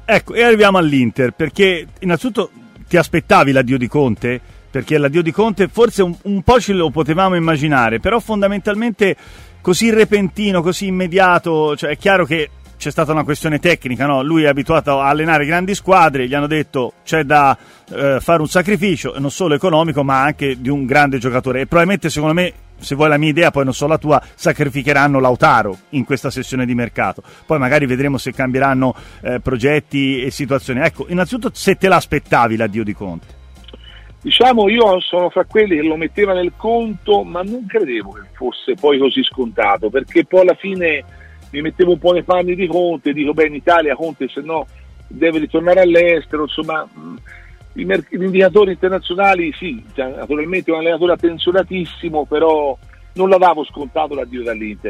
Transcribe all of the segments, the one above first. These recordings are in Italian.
Ecco, e arriviamo all'Inter, perché innanzitutto ti aspettavi l'addio di Conte? Perché l'addio di Conte forse un po' ce lo potevamo immaginare, però fondamentalmente così repentino, così immediato, cioè è chiaro che c'è stata una questione tecnica, no? Lui è abituato a allenare grandi squadre, gli hanno detto c'è da fare un sacrificio, non solo economico ma anche di un grande giocatore, e probabilmente, secondo me, se vuoi la mia idea, poi non so la tua, sacrificheranno Lautaro in questa sessione di mercato, poi magari vedremo se cambieranno progetti e situazioni. Ecco, innanzitutto, se te l'aspettavi l'addio di Conte? Diciamo, io sono fra quelli che lo metteva nel conto, ma non credevo che fosse poi così scontato, perché poi alla fine mi mettevo un po' nei panni di Conte, dico beh, in Italia Conte se no deve ritornare all'estero, insomma gli indicatori internazionali sì, naturalmente è un allenatore attenzionatissimo, però non la davo scontato l'addio dall'Inter.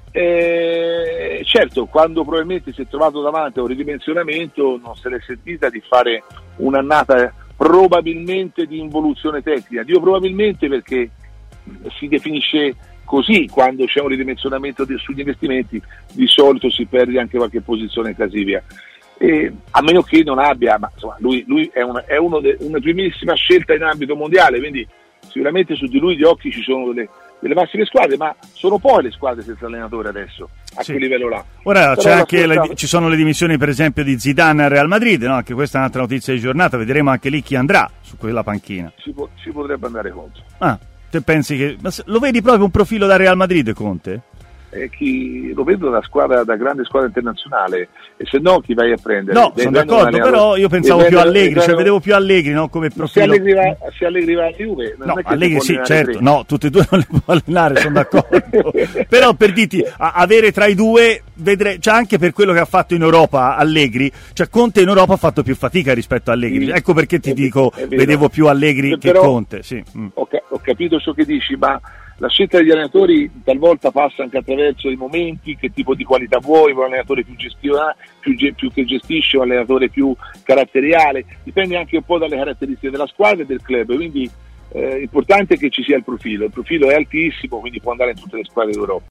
Certo, quando probabilmente si è trovato davanti a un ridimensionamento non se l'è sentita di fare un'annata probabilmente di involuzione tecnica. Dico probabilmente perché si definisce così quando c'è un ridimensionamento sugli investimenti, di solito si perde anche qualche posizione in classifica, a meno che non abbia, ma insomma lui è una primissima scelta in ambito mondiale, quindi sicuramente su di lui gli occhi ci sono delle massime squadre, ma sono poi le squadre senza allenatore adesso a quel livello là. Ora c'è anche ci sono le dimissioni per esempio di Zidane al Real Madrid, no? Anche questa è un'altra notizia di giornata, vedremo anche lì chi andrà su quella panchina. Ci potrebbe andare Conte. Te pensi che lo vedi proprio un profilo da Real Madrid, Conte? Lo vedo da grande squadra internazionale, e se no chi vai a prendere? No, sono d'accordo, però io pensavo più Allegri, cioè vedevo più Allegri, no, come profilo. Se Allegri va a Juve, no, Allegri sì, certo, no, tutti e due non li può allenare, sono d'accordo. Però per dirti, avere tra i due, vedrei, cioè anche per quello che ha fatto in Europa Allegri, cioè Conte in Europa ha fatto più fatica rispetto a Allegri, ecco perché ti dico, vedevo più Allegri che Conte, sì. Ho capito ciò che dici, ma la scelta degli allenatori talvolta passa anche attraverso i momenti, che tipo di qualità vuoi, un allenatore più che gestisce, un allenatore più caratteriale, dipende anche un po' dalle caratteristiche della squadra e del club, quindi importante che ci sia il profilo è altissimo, quindi può andare in tutte le squadre d'Europa.